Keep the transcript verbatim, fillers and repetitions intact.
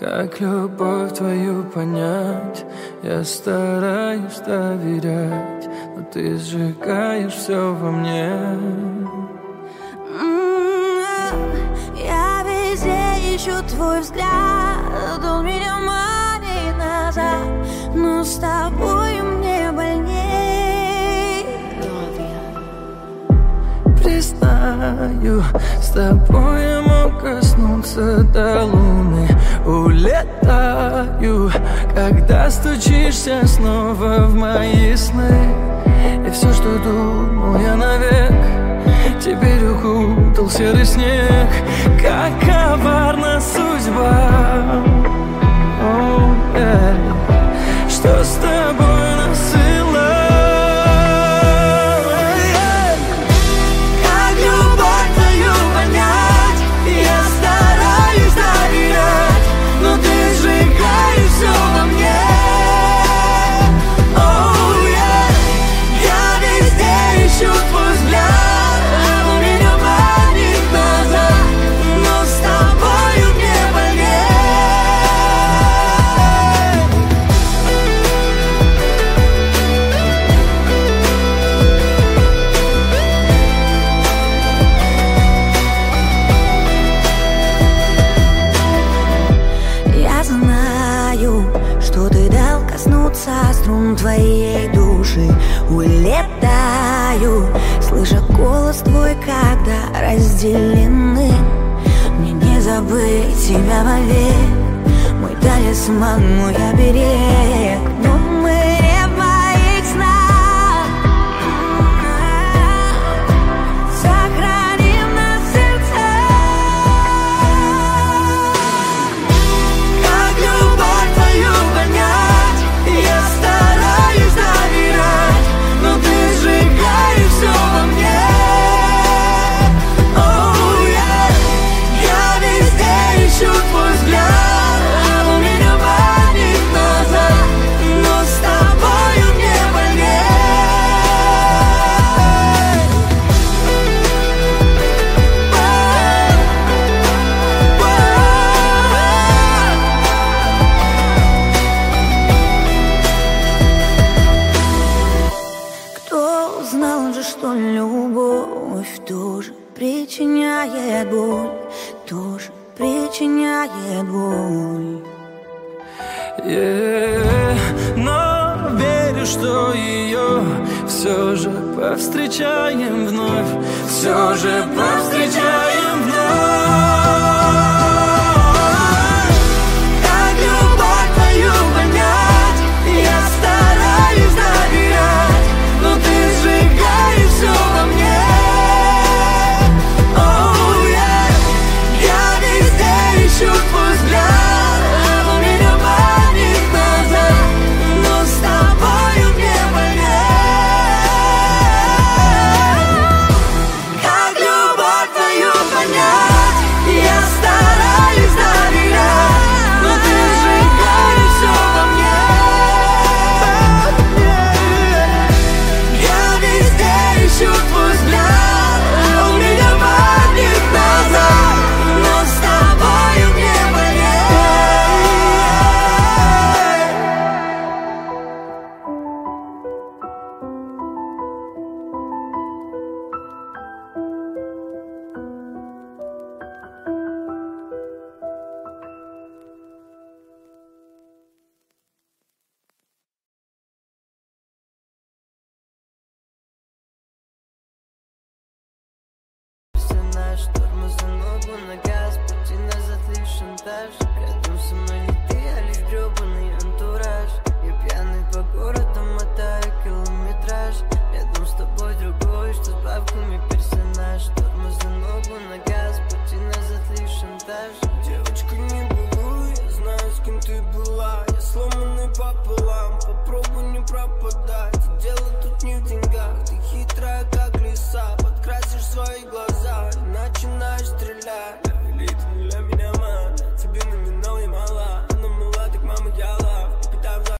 Как любовь твою понять? Я стараюсь доверять, но ты сжигаешь все во мне. Я везде ищу твой взгляд, он меня манит назад, но с тобой мне больней. Признаю, с тобой я мог коснуться до луны. Улетаю, когда стучишься снова в мои сны. И все, что думал я навек, теперь укутал серый снег. Как коварна судьба, oh, yeah. Что с тобой насылает? Как любовь твою понять? Я стараюсь доверять, но ты сжигаешь все во мне. Oh, yeah. Я везде ищу твой взгляд, он меня манит назад, но с тобою мне больней. Я знаю, что ты дал коснуться струн твоей души. Улетаю, слыша голос твой, когда разделены. Мне не забыть тебя вовек, мой талисман, мой оберег. Но мы не в моих снах, сохраним нас в сердцах. Как любовь твою понять? Я стараюсь доверять, но ты сжигаешь все во мне. Oh, yeah. Я везде ищу твой взгляд, он меня манит назад, но с тобою мне больней. Кто знал же, что любовь тоже причиняет боль, тоже причиняет боль. Yeah. Но верю, что ее все же повстречаем вновь, все же повстречаем вновь. Как любовь твою понять? Я стараюсь доверять, но ты сжигаешь все во мне. Oh, yeah. Я везде ищу твой взгляд, он меня манит назад, но с тобою мне больней. Как любовь твою понять? Я стараюсь доверять, но ты сжигаешь все во мне. Я везде ищу твой взгляд, он меня манит назад, но с тобою мне больней. Персонаж, тормоза ногу на газ, пути назад лишь шантаж. Рядом со мной не ты, а лишь гребаный антураж. Я пьяный по городу, мотаю километраж. Рядом с тобой другой, что с бабками персонаж. Тормоза ногу на газ, пути назад лишь шантаж. Девочка, не былую, я знаю, с кем ты была. Я сломанный пополам, попробуй не пропадай.